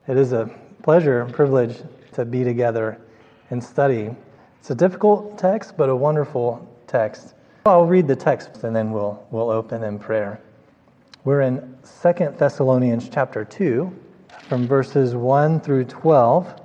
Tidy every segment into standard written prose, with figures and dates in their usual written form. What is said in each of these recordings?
It is a pleasure and privilege to be together and study. It's a difficult text, but a wonderful text. I'll read the text and then we'll open in prayer. We're in 2 Thessalonians chapter 2, from verses 1 through 12.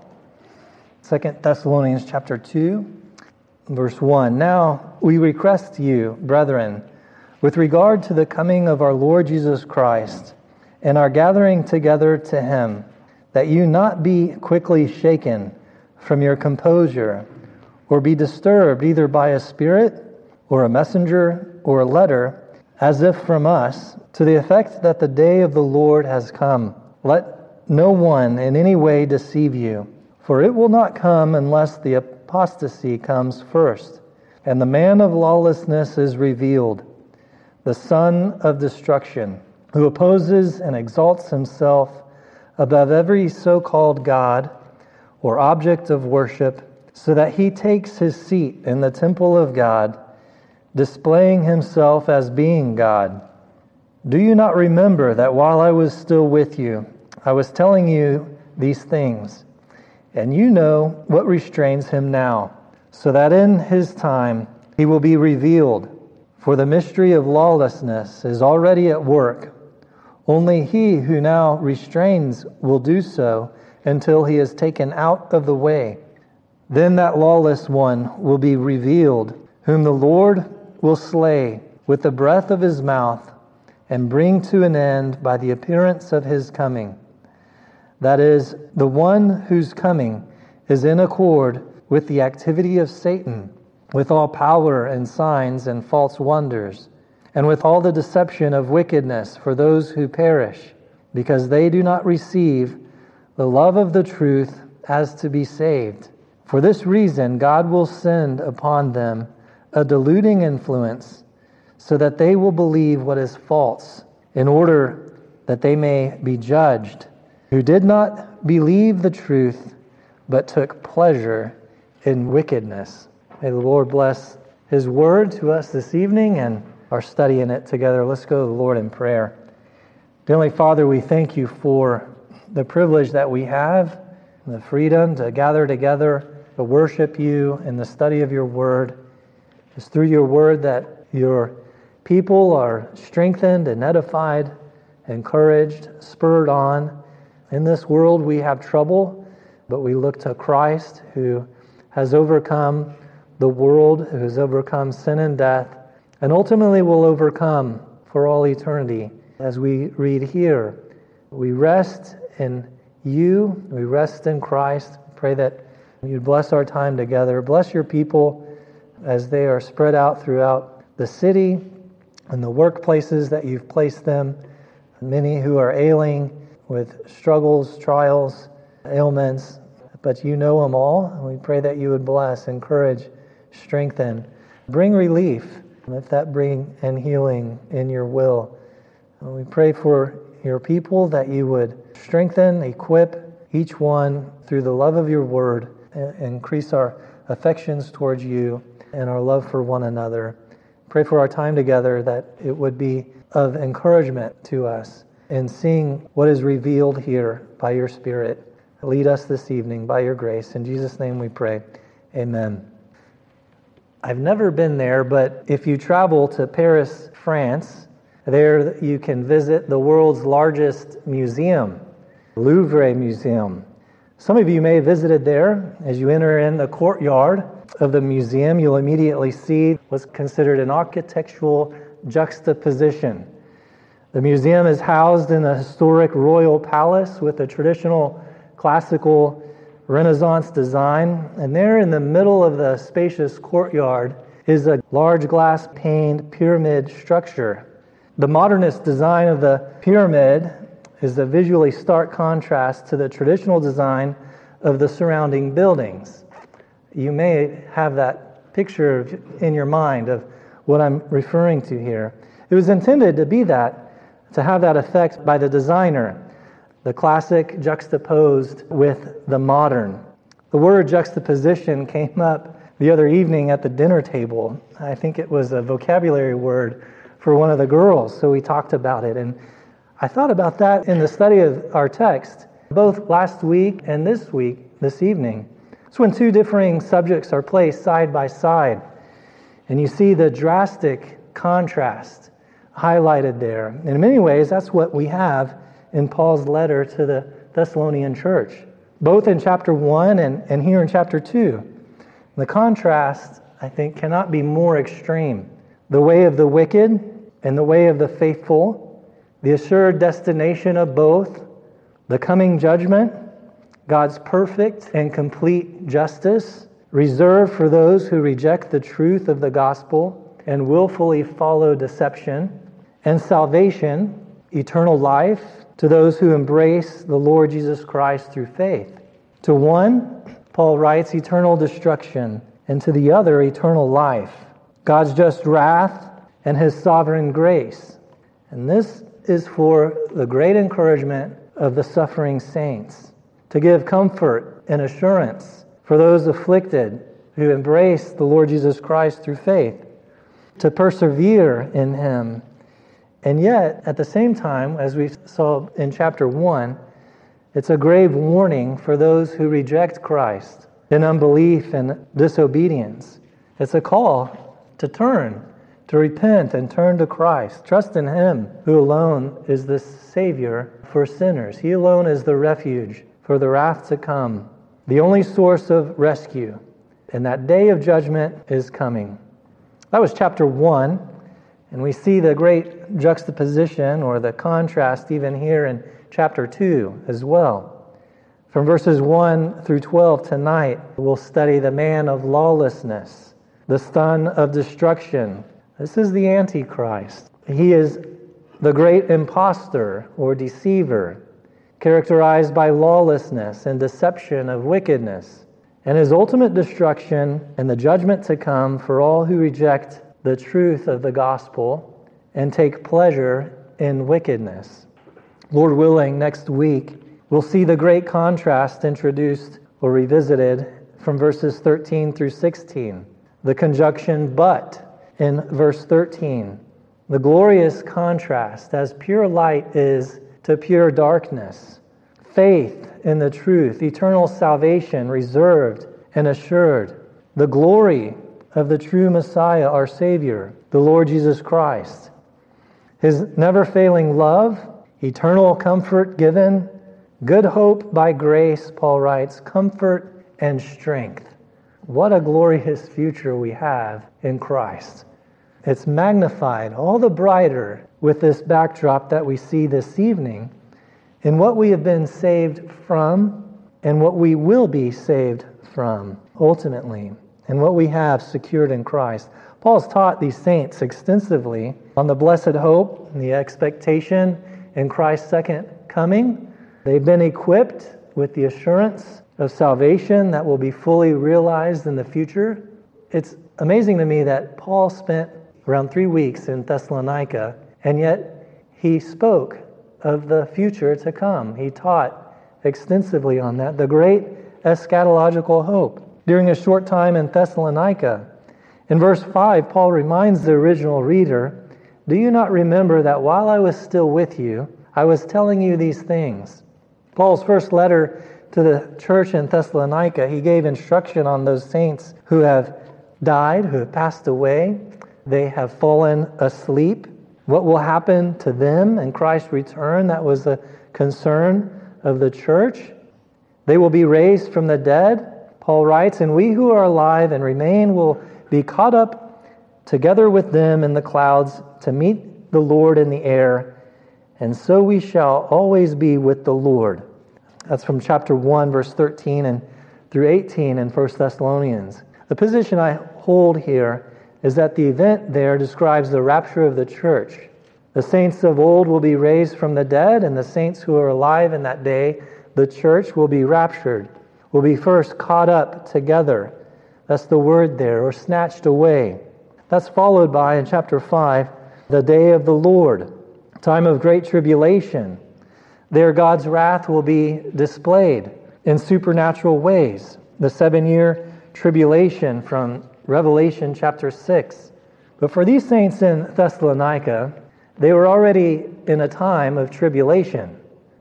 2 Thessalonians chapter 2, verse 1. Now we request you, brethren, with regard to the coming of our Lord Jesus Christ and our gathering together to him, that you not be quickly shaken from your composure, or be disturbed either by a spirit, or a messenger, or a letter, as if from us, to the effect that the day of the Lord has come. Let no one in any way deceive you, for it will not come unless the apostasy comes first, and the man of lawlessness is revealed, the son of destruction, who opposes and exalts himself above every so-called God or object of worship, so that he takes his seat in the temple of God, displaying himself as being God. Do you not remember that while I was still with you, I was telling you these things? And you know what restrains him now, so that in his time he will be revealed. For the mystery of lawlessness is already at work. Only he who now restrains will do so until he is taken out of the way. Then that lawless one will be revealed, whom the Lord will slay with the breath of his mouth and bring to an end by the appearance of his coming. That is, the one whose coming is in accord with the activity of Satan, with all power and signs and false wonders, and with all the deception of wickedness for those who perish, because they do not receive the love of the truth as to be saved. For this reason, God will send upon them a deluding influence, so that they will believe what is false, in order that they may be judged, who did not believe the truth, but took pleasure in wickedness. May the Lord bless his word to us this evening and our study in it together. Let's go to the Lord in prayer. Dear Heavenly Father, we thank you for the privilege that we have, the freedom to gather together, to worship you in the study of your word. It's through your word that your people are strengthened and edified, encouraged, spurred on. In this world we have trouble, but we look to Christ, who has overcome the world, who has overcome sin and death, and ultimately will overcome for all eternity. As we read here, we rest in you, we rest in Christ. Pray that you'd bless our time together. Bless your people as they are spread out throughout the city and the workplaces that you've placed them. Many who are ailing with struggles, trials, ailments, but you know them all. We pray that you would bless, encourage, strengthen, bring relief, let that bring and healing in your will. We pray for your people that you would strengthen, equip each one through the love of your word, increase our affections towards you and our love for one another. Pray for our time together that it would be of encouragement to us in seeing what is revealed here by your Spirit. Lead us this evening by your grace. In Jesus' name we pray. Amen. I've never been there, but if you travel to Paris, France, there you can visit the world's largest museum, Louvre Museum. Some of you may have visited there. As you enter in the courtyard of the museum, you'll immediately see what's considered an architectural juxtaposition. The museum is housed in a historic royal palace with a traditional classical Renaissance design, and there in the middle of the spacious courtyard is a large glass-paned pyramid structure. The modernist design of the pyramid is a visually stark contrast to the traditional design of the surrounding buildings. You may have that picture in your mind of what I'm referring to here. It was intended to be that, to have that effect by the designer. The classic juxtaposed with the modern. The word juxtaposition came up the other evening at the dinner table. I think it was a vocabulary word for one of the girls, so we talked about it. And I thought about that in the study of our text. both last week and this evening. It's when two differing subjects are placed side by side, and you see the drastic contrast highlighted there. And in many ways, that's what we have in Paul's letter to the Thessalonian church, both in chapter 1 and here in chapter 2. The contrast, I think, cannot be more extreme. The way of the wicked and the way of the faithful, the assured destination of both, the coming judgment, God's perfect and complete justice, reserved for those who reject the truth of the gospel and willfully follow deception, and salvation, eternal life, to those who embrace the Lord Jesus Christ through faith. To one, Paul writes, eternal destruction, and to the other, eternal life, God's just wrath and His sovereign grace. And this is for the great encouragement of the suffering saints, to give comfort and assurance for those afflicted who embrace the Lord Jesus Christ through faith, to persevere in Him. And yet, at the same time, as we saw in chapter 1, it's a grave warning for those who reject Christ in unbelief and disobedience. It's a call to turn, to repent and turn to Christ. Trust in Him, who alone is the Savior for sinners. He alone is the refuge for the wrath to come, the only source of rescue. And that day of judgment is coming. That was chapter 1. And we see the great juxtaposition or the contrast even here in chapter 2 as well. From verses 1 through 12 tonight, we'll study the man of lawlessness, the son of destruction. This is the Antichrist. He is the great impostor or deceiver, characterized by lawlessness and deception of wickedness, and his ultimate destruction and the judgment to come for all who reject the truth of the gospel and take pleasure in wickedness. Lord willing, next week, we'll see the great contrast introduced or revisited from verses 13 through 16. The conjunction but in verse 13. The glorious contrast as pure light is to pure darkness. Faith in the truth, eternal salvation reserved and assured. The glory of the true Messiah, our Savior, the Lord Jesus Christ. His never-failing love, eternal comfort given, good hope by grace, Paul writes, comfort and strength. What a glorious future we have in Christ. It's magnified all the brighter with this backdrop that we see this evening in what we have been saved from and what we will be saved from ultimately, and what we have secured in Christ. Paul's taught these saints extensively on the blessed hope and the expectation in Christ's second coming. They've been equipped with the assurance of salvation that will be fully realized in the future. It's amazing to me that Paul spent around 3 weeks in Thessalonica, and yet he spoke of the future to come. He taught extensively on that, the great eschatological hope. During a short time in Thessalonica, in verse 5, Paul reminds the original reader, "Do you not remember that while I was still with you, I was telling you these things?" Paul's first letter to the church in Thessalonica, he gave instruction on those saints who have died, who have passed away. They have fallen asleep. What will happen to them in Christ's return? That was the concern of the church. They will be raised from the dead, Paul writes, and we who are alive and remain will be caught up together with them in the clouds to meet the Lord in the air, and so we shall always be with the Lord. That's from chapter 1, verse 13 and through 18 in 1 Thessalonians. The position I hold here is that the event there describes the rapture of the church. The saints of old will be raised from the dead, and the saints who are alive in that day, the church, will be raptured, will be first caught up together. That's the word there, or snatched away. That's followed by, in chapter 5, the day of the Lord, time of great tribulation. There God's wrath will be displayed in supernatural ways. The 7-year tribulation from Revelation chapter 6. But for these saints in Thessalonica, they were already in a time of tribulation.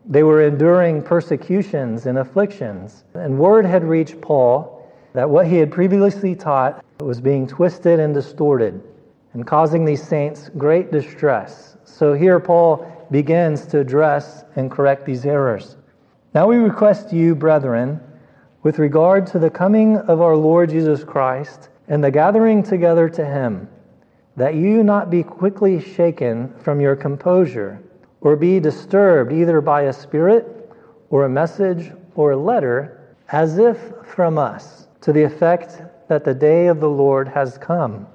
They were enduring persecutions and afflictions. And word had reached Paul that what he had previously taught was being twisted and distorted and causing these saints great distress. So here Paul begins to address and correct these errors. Now we request you, brethren, with regard to the coming of our Lord Jesus Christ and the gathering together to him, that you not be quickly shaken from your composure, or be disturbed either by a spirit, or a message, or a letter, as if from us, to the effect that the day of the Lord has come.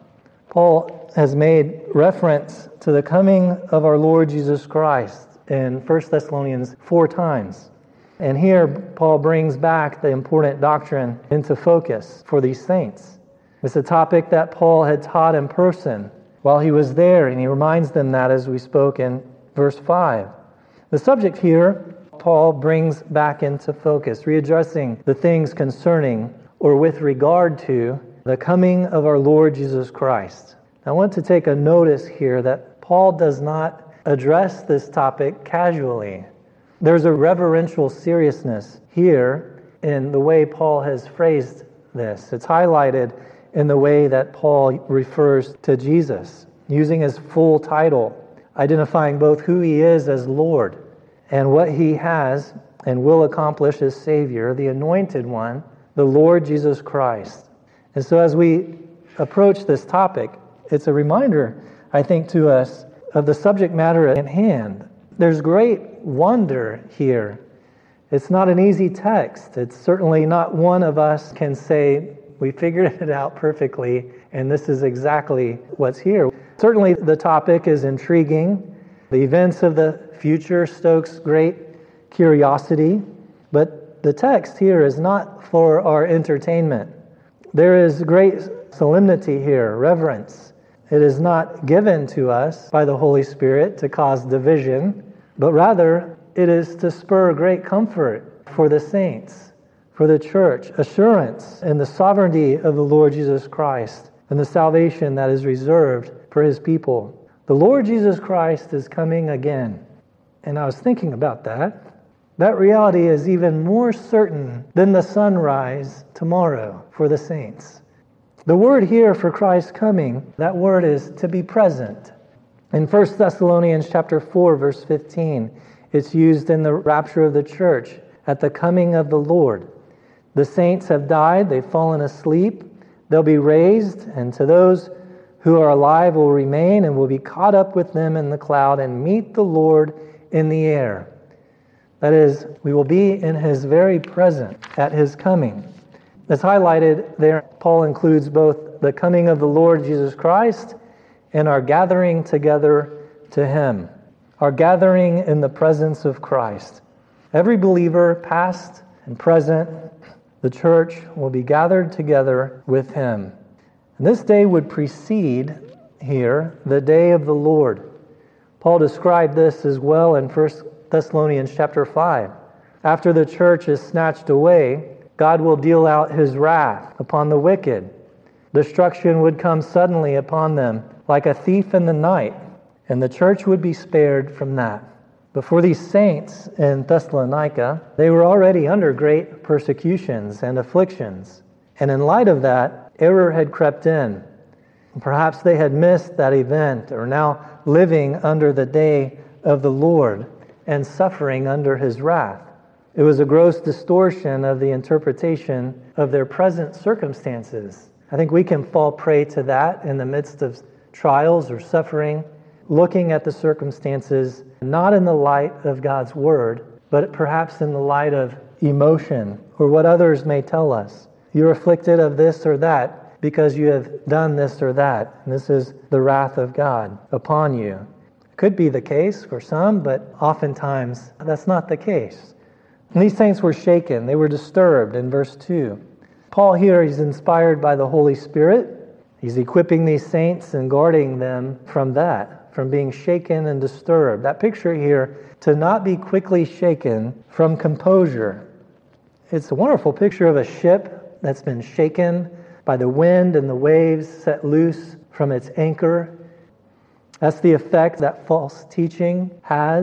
Paul has made reference to the coming of our Lord Jesus Christ in 1 Thessalonians 4 times. And here Paul brings back the important doctrine into focus for these saints. It's a topic that Paul had taught in person while he was there, and he reminds them that as we spoke in verse 5. The subject here, Paul brings back into focus, readdressing the things concerning or with regard to the coming of our Lord Jesus Christ. I want to take a notice here that Paul does not address this topic casually. There's a reverential seriousness here in the way Paul has phrased this. It's highlighted in the way that Paul refers to Jesus, using his full title, identifying both who he is as Lord and what he has and will accomplish as Savior, the Anointed One, the Lord Jesus Christ. And so as we approach this topic, it's a reminder, I think, to us of the subject matter at hand. There's great wonder here. It's not an easy text. It's certainly not one of us can say, we figured it out perfectly, and this is exactly what's here. Certainly the topic is intriguing. The events of the future stokes great curiosity, but the text here is not for our entertainment. There is great solemnity here, reverence. It is not given to us by the Holy Spirit to cause division, but rather it is to spur great comfort for the saints, for the church, assurance in the sovereignty of the Lord Jesus Christ and the salvation that is reserved for his people. The Lord Jesus Christ is coming again. And I was thinking about that. That reality is even more certain than the sunrise tomorrow for the saints. The word here for Christ's coming, that word is to be present. In 1 Thessalonians chapter 4, verse 15, it's used in the rapture of the church at the coming of the Lord. The saints have died, they've fallen asleep, they'll be raised, and to those who are alive will remain and will be caught up with them in the cloud and meet the Lord in the air. That is, we will be in his very presence at his coming. That's highlighted there. Paul includes both the coming of the Lord Jesus Christ and our gathering together to him, our gathering in the presence of Christ. Every believer, past and present, the church will be gathered together with him. And this day would precede here the day of the Lord. Paul described this as well in 1 Thessalonians chapter 5. After the church is snatched away, God will deal out his wrath upon the wicked. Destruction would come suddenly upon them like a thief in the night, and the church would be spared from that. But for these saints in Thessalonica, they were already under great persecutions and afflictions. And in light of that, error had crept in. Perhaps they had missed that event, or now living under the day of the Lord and suffering under his wrath. It was a gross distortion of the interpretation of their present circumstances. I think we can fall prey to that in the midst of trials or suffering, looking at the circumstances not in the light of God's word, but perhaps in the light of emotion or what others may tell us. You're afflicted of this or that because you have done this or that, and this is the wrath of God upon you. Could be the case for some, but oftentimes that's not the case. And these saints were shaken. They were disturbed in verse 2. Paul here is inspired by the Holy Spirit. He's equipping these saints and guarding them from that, from being shaken and disturbed. That picture here, to not be quickly shaken from composure. It's a wonderful picture of a ship that's been shaken by the wind and the waves set loose from its anchor. That's the effect that false teaching has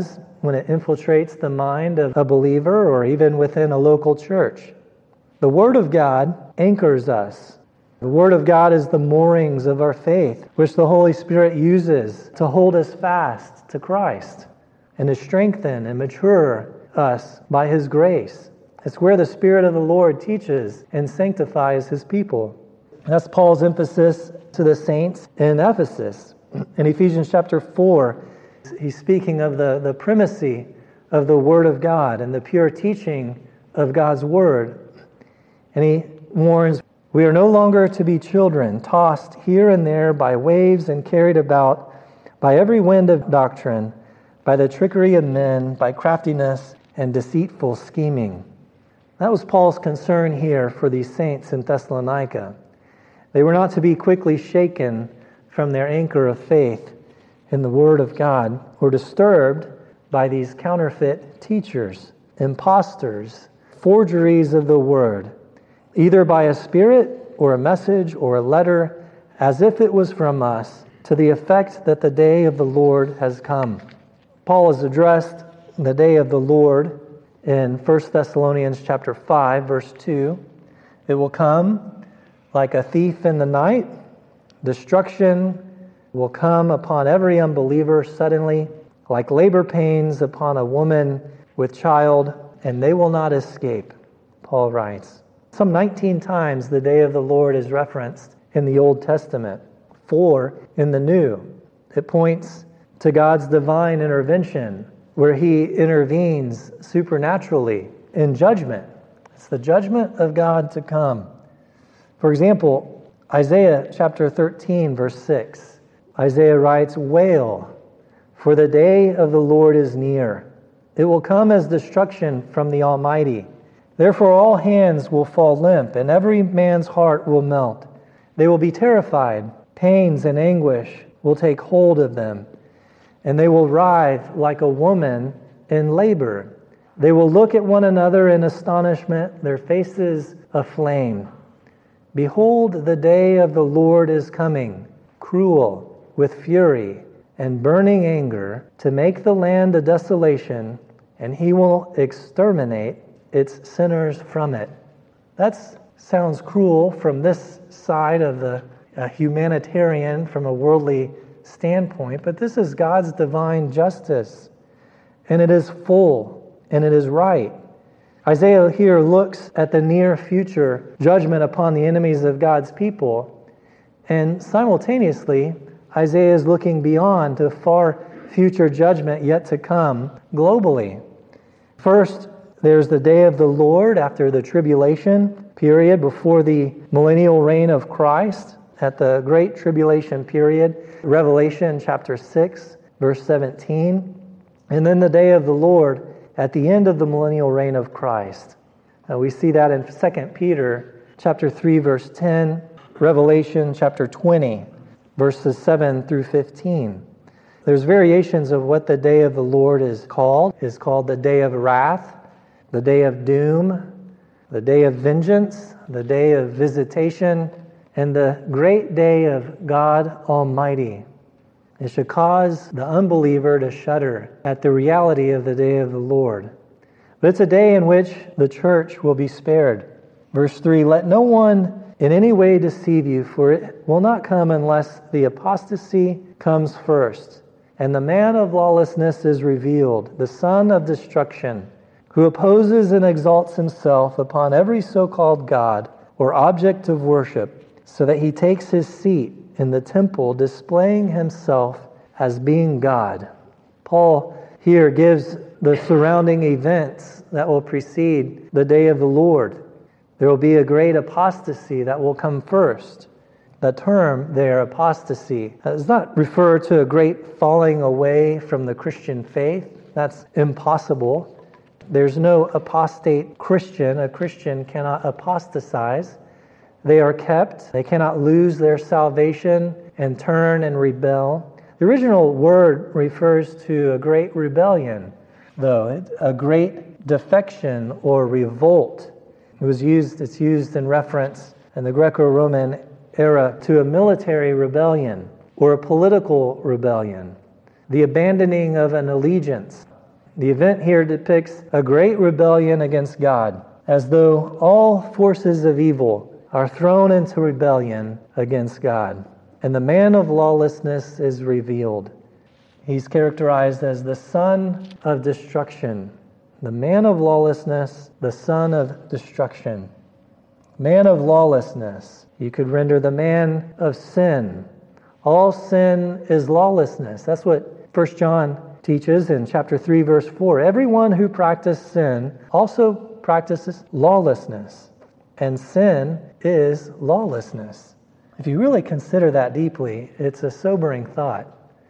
when it infiltrates the mind of a believer or even within a local church. The Word of God anchors us. The Word of God is the moorings of our faith, which the Holy Spirit uses to hold us fast to Christ and to strengthen and mature us by His grace. It's where the Spirit of the Lord teaches and sanctifies His people. That's Paul's emphasis to the saints in Ephesus. In Ephesians chapter 4, he's speaking of the primacy of the Word of God and the pure teaching of God's Word. And he warns, "We are no longer to be children, tossed here and there by waves and carried about by every wind of doctrine, by the trickery of men, by craftiness and deceitful scheming." That was Paul's concern here for these saints in Thessalonica. They were not to be quickly shaken from their anchor of faith in the Word of God or disturbed by these counterfeit teachers, imposters, forgeries of the Word, either by a spirit or a message or a letter, as if it was from us, to the effect that the day of the Lord has come. Paul has addressed the day of the Lord in 1 Thessalonians chapter 5, verse 2. It will come like a thief in the night. Destruction will come upon every unbeliever suddenly, like labor pains upon a woman with child, and they will not escape, Paul writes. Some 19 times the day of the Lord is referenced in the Old Testament, 4 in the New. It points to God's divine intervention, where He intervenes supernaturally in judgment. It's the judgment of God to come. For example, Isaiah chapter 13, verse 6. Isaiah writes, "Wail, for the day of the Lord is near. It will come as destruction from the Almighty. Therefore all hands will fall limp, and every man's heart will melt. They will be terrified. Pains and anguish will take hold of them, and they will writhe like a woman in labor. They will look at one another in astonishment, their faces aflame. Behold, the day of the Lord is coming, cruel, with fury and burning anger, to make the land a desolation, and He will exterminate its sinners from it." That sounds cruel from this side of the humanitarian, from a worldly standpoint, but this is God's divine justice, and it is full, and it is right. Isaiah here looks at the near future judgment upon the enemies of God's people, and simultaneously, Isaiah is looking beyond to far future judgment yet to come globally. First, there's the day of the Lord after the tribulation period, before the millennial reign of Christ, at the great tribulation period, Revelation chapter 6, verse 17. And then the day of the Lord at the end of the millennial reign of Christ. We see that in 2 Peter chapter 3, verse 10, Revelation chapter 20, verses 7 through 15. There's variations of what the day of the Lord is called. It's called the day of wrath, the day of doom, the day of vengeance, the day of visitation, and the great day of God Almighty. It should cause the unbeliever to shudder at the reality of the day of the Lord. But it's a day in which the church will be spared. Verse 3, "Let no one in any way deceive you, for it will not come unless the apostasy comes first, and the man of lawlessness is revealed, the son of destruction, who opposes and exalts himself upon every so-called God or object of worship, so that he takes his seat in the temple, displaying himself as being God." Paul here gives the surrounding events that will precede the day of the Lord. There will be a great apostasy that will come first. The term there, apostasy, does not refer to a great falling away from the Christian faith. That's impossible. There's no apostate Christian. A Christian cannot apostatize. They are kept. They cannot lose their salvation and turn and rebel. The original word refers to a great rebellion, though, a great defection or revolt. It's used in reference in the Greco-Roman era to a military rebellion or a political rebellion, the abandoning of an allegiance. The event here depicts a great rebellion against God, as though all forces of evil are thrown into rebellion against God. And the man of lawlessness is revealed. He's characterized as the son of destruction. The man of lawlessness, the son of destruction. Man of lawlessness. You could render the man of sin. All sin is lawlessness. That's what 1 John teaches in chapter 3, verse 4. Everyone who practices sin also practices lawlessness. And sin is lawlessness. If you really consider that deeply, it's a sobering thought.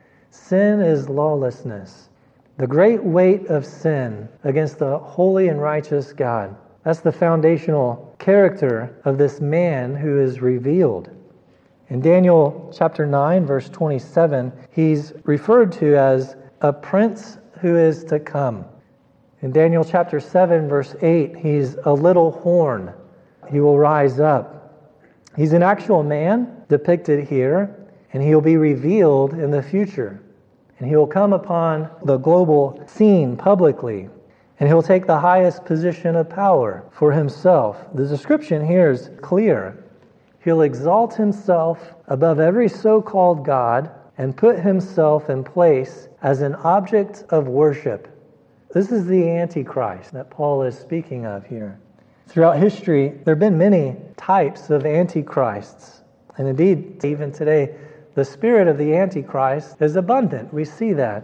Sin is lawlessness. The great weight of sin against the holy and righteous God. That's the foundational character of this man who is revealed. In Daniel chapter 9, verse 27, he's referred to as a prince who is to come. In Daniel chapter 7, verse 8, he's a little horn. He will rise up. He's an actual man depicted here, and he'll be revealed in the future. And he'll come upon the global scene publicly, and he'll take the highest position of power for himself. The description here is clear. He'll exalt himself above every so-called God and put himself in place as an object of worship. This is the Antichrist that Paul is speaking of here. Throughout history, there have been many types of antichrists. And indeed, even today, the spirit of the Antichrist is abundant. We see that.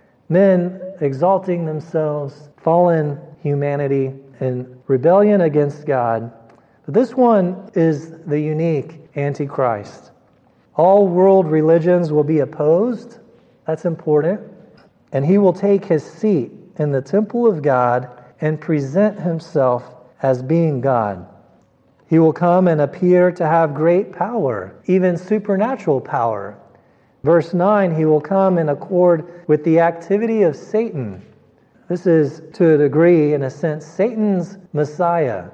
Men exalting themselves, fallen humanity, in rebellion against God. But this one is the unique Antichrist. All world religions will be opposed. That's important. And he will take his seat in the temple of God and present himself as being God. He will come and appear to have great power, even supernatural power. Verse 9, he will come in accord with the activity of Satan. This is, to a degree, in a sense, Satan's Messiah.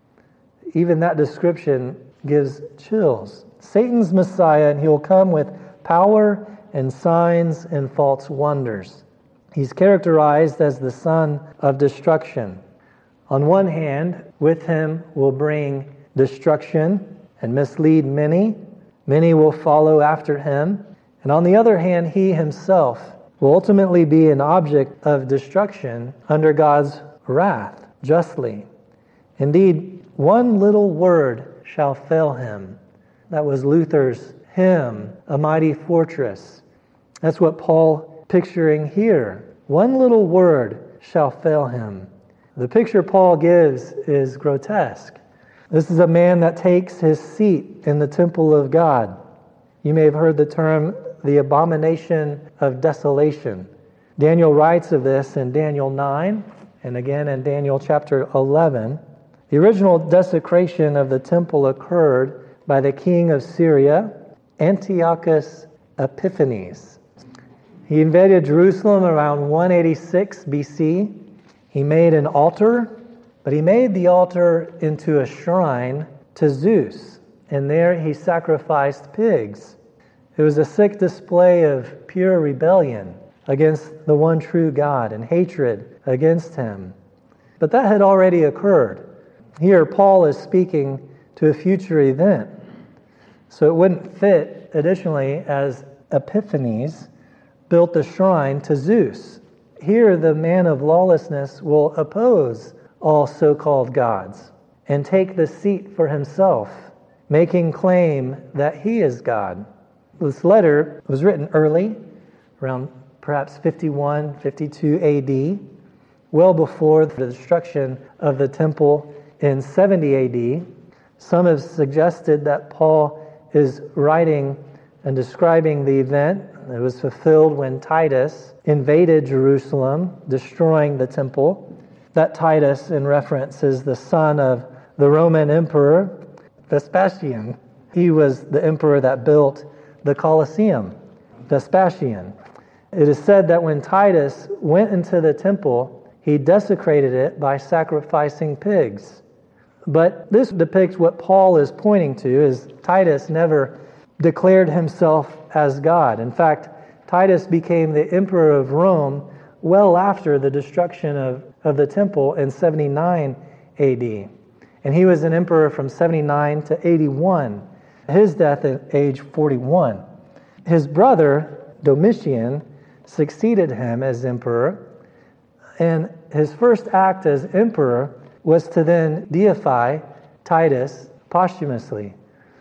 Even that description gives chills. Satan's Messiah, and he will come with power and signs and false wonders. He's characterized as the son of destruction. On one hand, with him will bring destruction and mislead many. Many will follow after him. And on the other hand, he himself will ultimately be an object of destruction under God's wrath, justly. Indeed, one little word shall fail him. That was Luther's hymn, A Mighty Fortress. That's what Paul picturing here. One little word shall fail him. The picture Paul gives is grotesque. This is a man that takes his seat in the temple of God. You may have heard the term, the abomination of desolation. Daniel writes of this in Daniel 9, and again in Daniel chapter 11. The original desecration of the temple occurred by the king of Syria, Antiochus Epiphanes. He invaded Jerusalem around 186 BC. He made an altar, but he made the altar into a shrine to Zeus, and there he sacrificed pigs. It was a sick display of pure rebellion against the one true God and hatred against him. But that had already occurred. Here, Paul is speaking to a future event. So it wouldn't fit, additionally, as Epiphanes built the shrine to Zeus. Here, the man of lawlessness will oppose all so-called gods and take the seat for himself, making claim that he is God. This letter was written early, around perhaps 51, 52 AD, well before the destruction of the temple in 70 AD. Some have suggested that Paul is writing and describing the event that was fulfilled when Titus invaded Jerusalem, destroying the temple. That Titus, in reference, is the son of the Roman Emperor Vespasian. He was the emperor that built the Colosseum, Vespasian. It is said that when Titus went into the temple, he desecrated it by sacrificing pigs. But this depicts what Paul is pointing to, is Titus never declared himself as God. In fact, Titus became the emperor of Rome well after the destruction of the temple in 79 AD. And he was an emperor from 79 to 81. His death at age 41. His brother, Domitian, succeeded him as emperor, and his first act as emperor was to then deify Titus posthumously.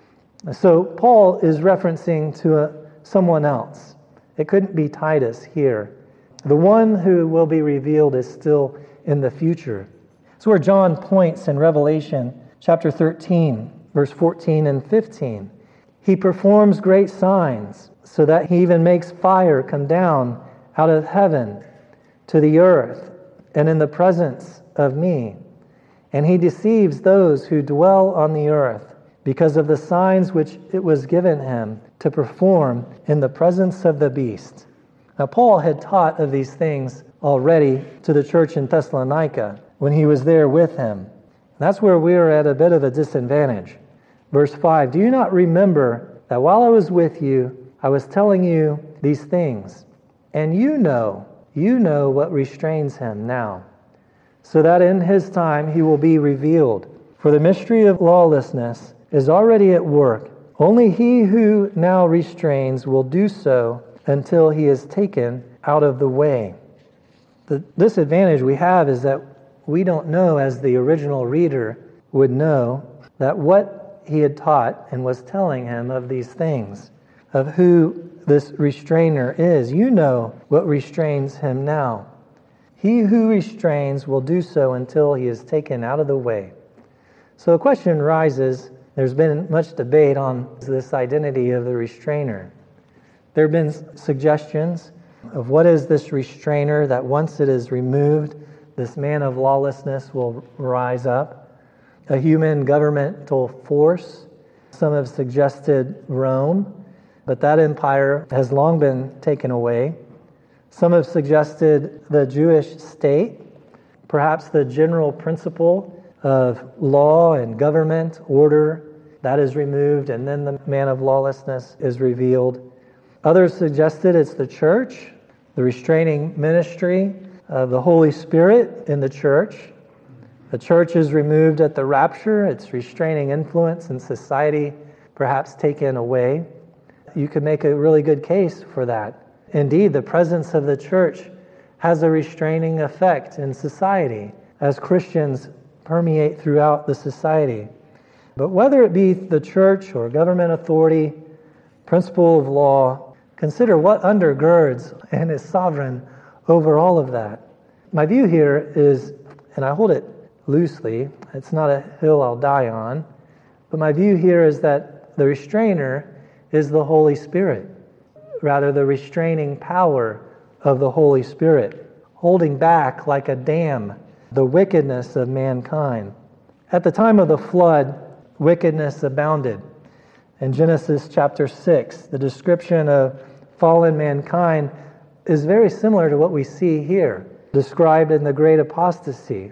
So Paul is referencing to someone else. It couldn't be Titus here. The one who will be revealed is still in the future. It's where John points in Revelation chapter 13, verse 14 and 15. He performs great signs, so that he even makes fire come down out of heaven to the earth and in the presence of me. And he deceives those who dwell on the earth because of the signs which it was given him to perform in the presence of the beast. Now, Paul had taught of these things already to the church in Thessalonica when he was there with him. That's where we are at a bit of a disadvantage. Verse 5, do you not remember that while I was with you, I was telling you these things? And you know what restrains him now, so that in his time he will be revealed. For the mystery of lawlessness is already at work. Only he who now restrains will do so until he is taken out of the way. The disadvantage we have is that we don't know, as the original reader would know, that what he had taught and was telling him of these things, of who this restrainer is. You know what restrains him now. He who restrains will do so until he is taken out of the way. So the question arises, there's been much debate on this identity of the restrainer. There have been suggestions of what is this restrainer, that once it is removed, this man of lawlessness will rise up. A human governmental force. Some have suggested Rome, but that empire has long been taken away. Some have suggested the Jewish state, perhaps the general principle of law and government, order, that is removed, and then the man of lawlessness is revealed. Others suggested it's the church, the restraining ministry of the Holy Spirit in the church. The church is removed at the rapture, its restraining influence in society perhaps taken away. You could make a really good case for that. Indeed, the presence of the church has a restraining effect in society as Christians permeate throughout the society. But whether it be the church or government authority, principle of law, consider what undergirds and is sovereign over all of that. My view here is, and I hold it loosely, it's not a hill I'll die on, but my view here is that the restrainer is the Holy Spirit, rather the restraining power of the Holy Spirit, holding back like a dam the wickedness of mankind. At the time of the flood, wickedness abounded. In Genesis chapter 6, the description of fallen mankind is very similar to what we see here, described in the great apostasy.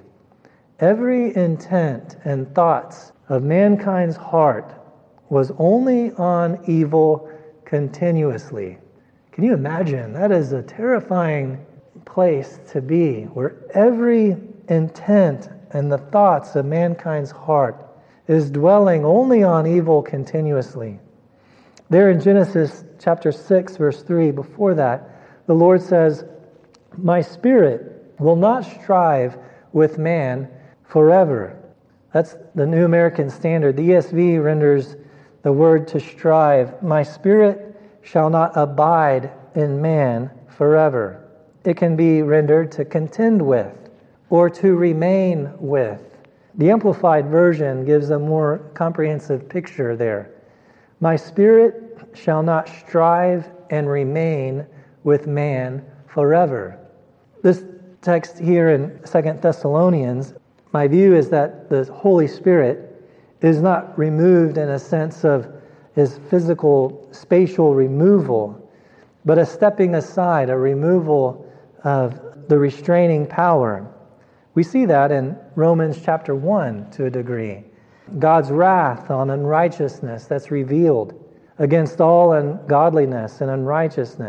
Every intent and thoughts of mankind's heart was only on evil continuously. Can you imagine? That is a terrifying place to be, where every intent and the thoughts of mankind's heart is dwelling only on evil continuously. There in Genesis chapter 6, verse 3, before that, the Lord says, "My spirit will not strive with man forever." That's the New American Standard. The ESV renders the word to strive, "My spirit shall not abide in man forever." It can be rendered to contend with or to remain with. The Amplified Version gives a more comprehensive picture there. "My spirit shall not strive and remain with man forever." This text here in 2 Thessalonians, my view is that the Holy Spirit is not removed in a sense of his physical, spatial removal, but a stepping aside, a removal of the restraining power. We see that in Romans chapter 1 to a degree. God's wrath on unrighteousness that's revealed against all ungodliness and unrighteousness.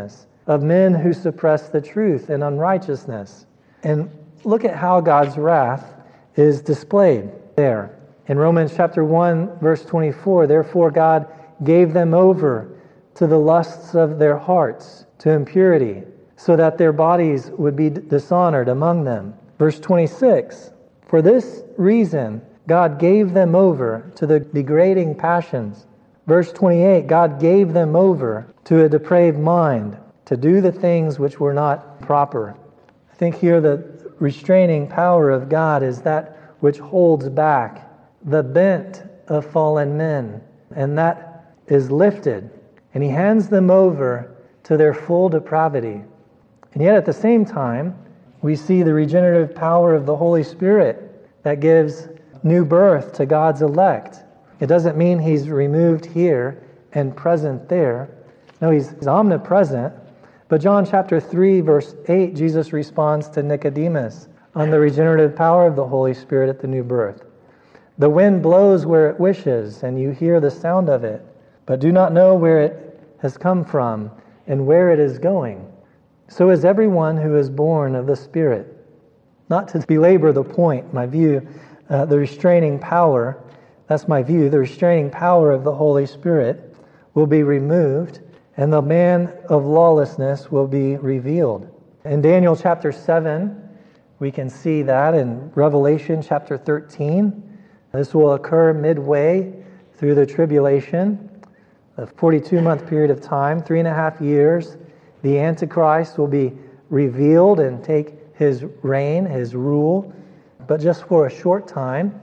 of men who suppress the truth in unrighteousness. And look at how God's wrath is displayed there. In Romans chapter 1, verse 24, therefore God gave them over to the lusts of their hearts, to impurity, so that their bodies would be dishonored among them. Verse 26, for this reason God gave them over to the degrading passions. Verse 28, God gave them over to a depraved mind, to do the things which were not proper. I think here the restraining power of God is that which holds back the bent of fallen men, and that is lifted, and he hands them over to their full depravity. And yet at the same time, we see the regenerative power of the Holy Spirit that gives new birth to God's elect. It doesn't mean he's removed here and present there. No, he's omnipresent. But John chapter 3, verse 8, Jesus responds to Nicodemus on the regenerative power of the Holy Spirit at the new birth. The wind blows where it wishes, and you hear the sound of it, but do not know where it has come from and where it is going. So is everyone who is born of the Spirit. Not to belabor the point, my view, the restraining power, that's my view, the restraining power of the Holy Spirit will be removed, and the man of lawlessness will be revealed. In Daniel chapter 7, we can see that. In Revelation chapter 13, this will occur midway through the tribulation, a 42-month period of time, 3.5 years. The Antichrist will be revealed and take his reign, his rule, but just for a short time.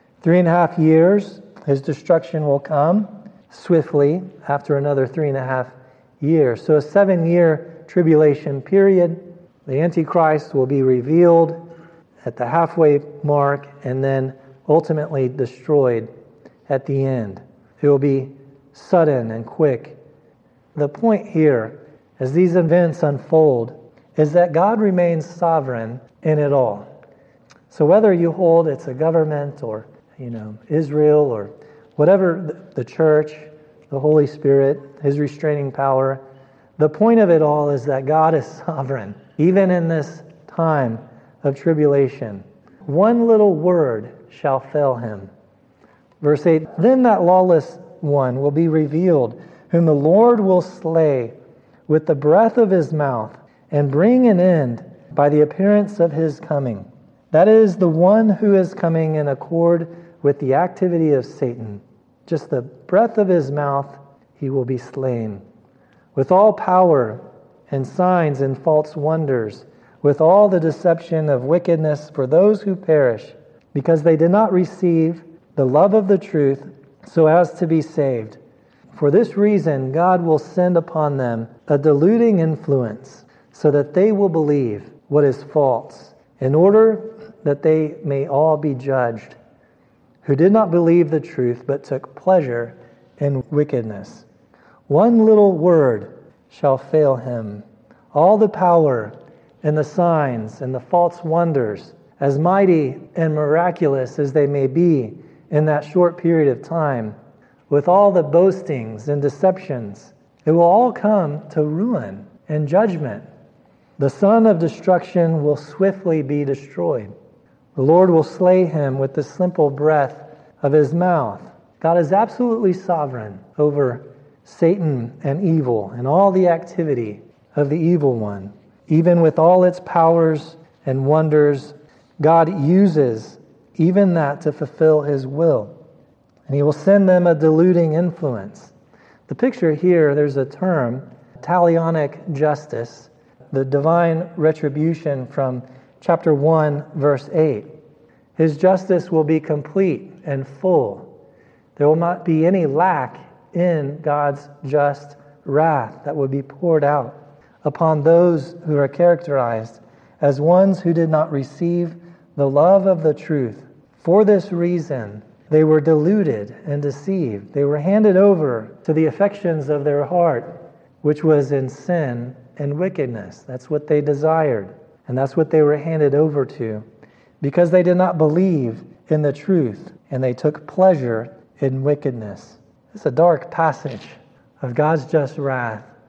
3.5 years, his destruction will come swiftly after another 3.5 years. So a 7-year tribulation period. The Antichrist will be revealed at the halfway mark and then ultimately destroyed at the end. It will be sudden and quick. The point here, as these events unfold, is that God remains sovereign in it all. So whether you hold it's a government or, Israel or whatever, the church, the Holy Spirit, his restraining power, the point of it all is that God is sovereign, even in this time of tribulation. One little word shall fail him. Verse 8, then that lawless one will be revealed, whom the Lord will slay with the breath of his mouth, and bring an end by the appearance of his coming. That is the one who is coming in accord with the activity of Satan. Just the breath of his mouth, he will be slain. With all power and signs and false wonders, with all the deception of wickedness for those who perish, because they did not receive the love of the truth so as to be saved. For this reason, God will send upon them a deluding influence, so that they will believe what is false, in order that they may all be judged, who did not believe the truth, but took pleasure in wickedness. One little word shall fail him. All the power and the signs and the false wonders, as mighty and miraculous as they may be in that short period of time, with all the boastings and deceptions, it will all come to ruin and judgment. The son of destruction will swiftly be destroyed. The Lord will slay him with the simple breath of his mouth. God is absolutely sovereign over Satan and evil and all the activity of the evil one. Even with all its powers and wonders, God uses even that to fulfill his will. And he will send them a deluding influence. The picture here, there's a term, talionic justice, the divine retribution from chapter 1, verse 8. His justice will be complete and full. There will not be any lack in God's just wrath that would be poured out upon those who are characterized as ones who did not receive the love of the truth. For this reason, they were deluded and deceived. They were handed over to the affections of their heart, which was in sin and wickedness. That's what they desired, and that's what they were handed over to, because they did not believe in the truth, and they took pleasure in wickedness. It's a dark passage of God's just wrath.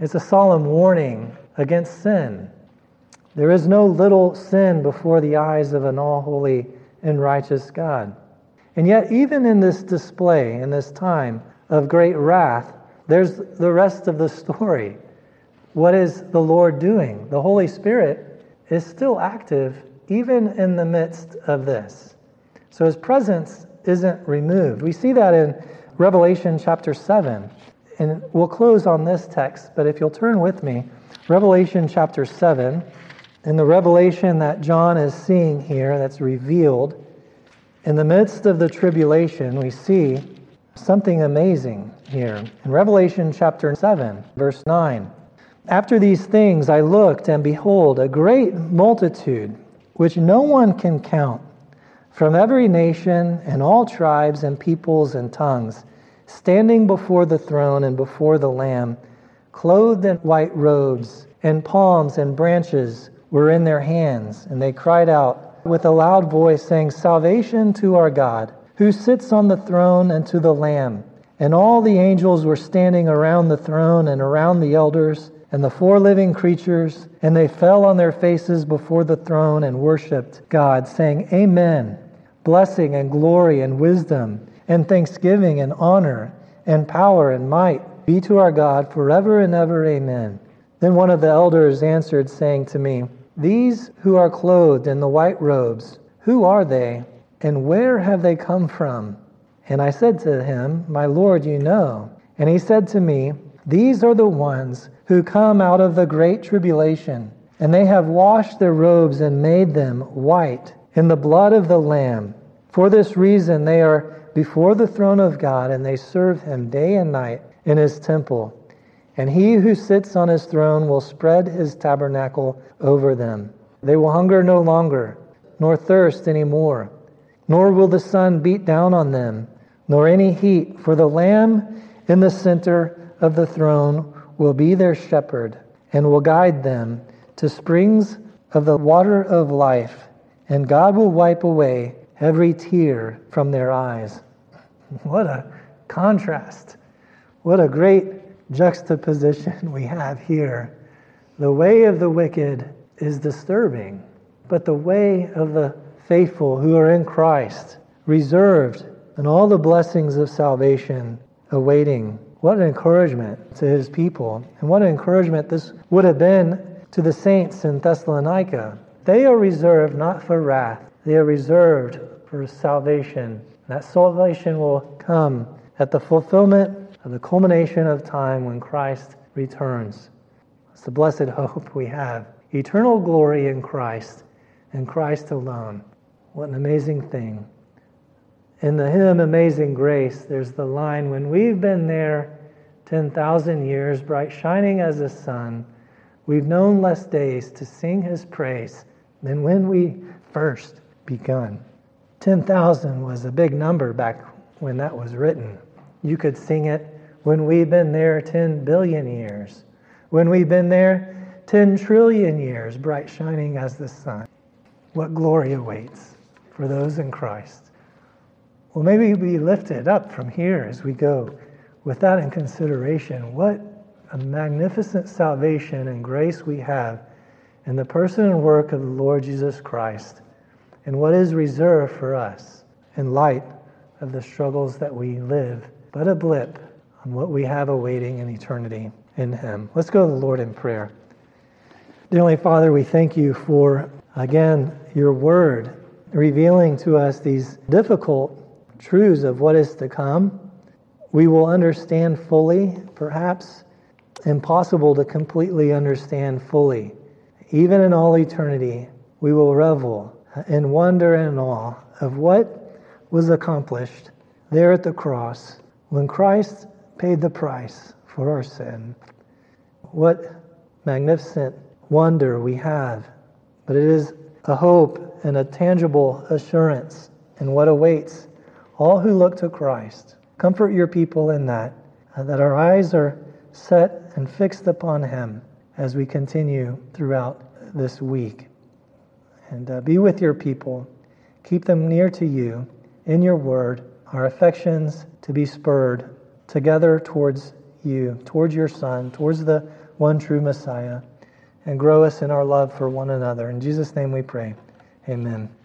It's a solemn warning against sin. There is no little sin before the eyes of an all-holy and righteous God. And yet, even in this display, in this time of great wrath, there's the rest of the story. What is the Lord doing? The Holy Spirit is still active even in the midst of this. So his presence isn't removed. We see that in Revelation chapter 7. And we'll close on this text, but if you'll turn with me, Revelation chapter 7, in the revelation that John is seeing here that's revealed, in the midst of the tribulation, we see something amazing here. In Revelation chapter 7, verse 9, after these things I looked, and behold, a great multitude, which no one can count, from every nation and all tribes and peoples and tongues, standing before the throne and before the Lamb, clothed in white robes, and palms and branches were in their hands. And they cried out with a loud voice, saying, Salvation to our God, who sits on the throne, and to the Lamb. And all the angels were standing around the throne and around the elders and the four living creatures, and they fell on their faces before the throne and worshipped God, saying, Amen. Blessing and glory and wisdom and thanksgiving and honor and power and might be to our God forever and ever. Amen. Then one of the elders answered, saying to me, These who are clothed in the white robes, who are they, and where have they come from? And I said to him, My Lord, you know. And he said to me, These are the ones who come out of the great tribulation, and they have washed their robes and made them white in the blood of the Lamb. For this reason they are before the throne of God, and they serve him day and night in his temple. And he who sits on his throne will spread his tabernacle over them. They will hunger no longer, nor thirst any more, nor will the sun beat down on them, nor any heat, for the Lamb in the center of the throne will be their shepherd, and will guide them to springs of the water of life, and God will wipe away every tear from their eyes. What a contrast. What a great juxtaposition we have here. The way of the wicked is disturbing, but the way of the faithful who are in Christ, reserved, and all the blessings of salvation awaiting. What an encouragement to his people, and what an encouragement this would have been to the saints in Thessalonica. They are reserved not for wrath, they are reserved for salvation. That salvation will come at the fulfillment of the culmination of time when Christ returns. It's the blessed hope we have. Eternal glory in Christ, and Christ alone. What an amazing thing. In the hymn Amazing Grace, there's the line, when we've been there 10,000 years, bright shining as the sun, we've known less days to sing his praise than when we first begun. 10,000 was a big number back when that was written. You could sing it when we've been there 10 billion years. When we've been there 10 trillion years, bright shining as the sun. What glory awaits for those in Christ. Well, maybe we lift it up from here as we go with that in consideration. What a magnificent salvation and grace we have in the person and work of the Lord Jesus Christ, and what is reserved for us in light of the struggles that we live, but a blip on what we have awaiting in eternity in him. Let's go to the Lord in prayer. Dear Heavenly Father, we thank you for, again, your word revealing to us these difficult truths of what is to come. We will understand fully, perhaps impossible to completely understand fully. Even in all eternity, we will revel in wonder and awe of what was accomplished there at the cross when Christ paid the price for our sin. What magnificent wonder we have, but it is a hope and a tangible assurance in what awaits all who look to Christ. Comfort your people in that our eyes are set and fixed upon him as we continue throughout this week. And be with your people. Keep them near to you in your word, our affections to be spurred together towards you, towards your Son, towards the one true Messiah, and grow us in our love for one another. In Jesus' name we pray. Amen.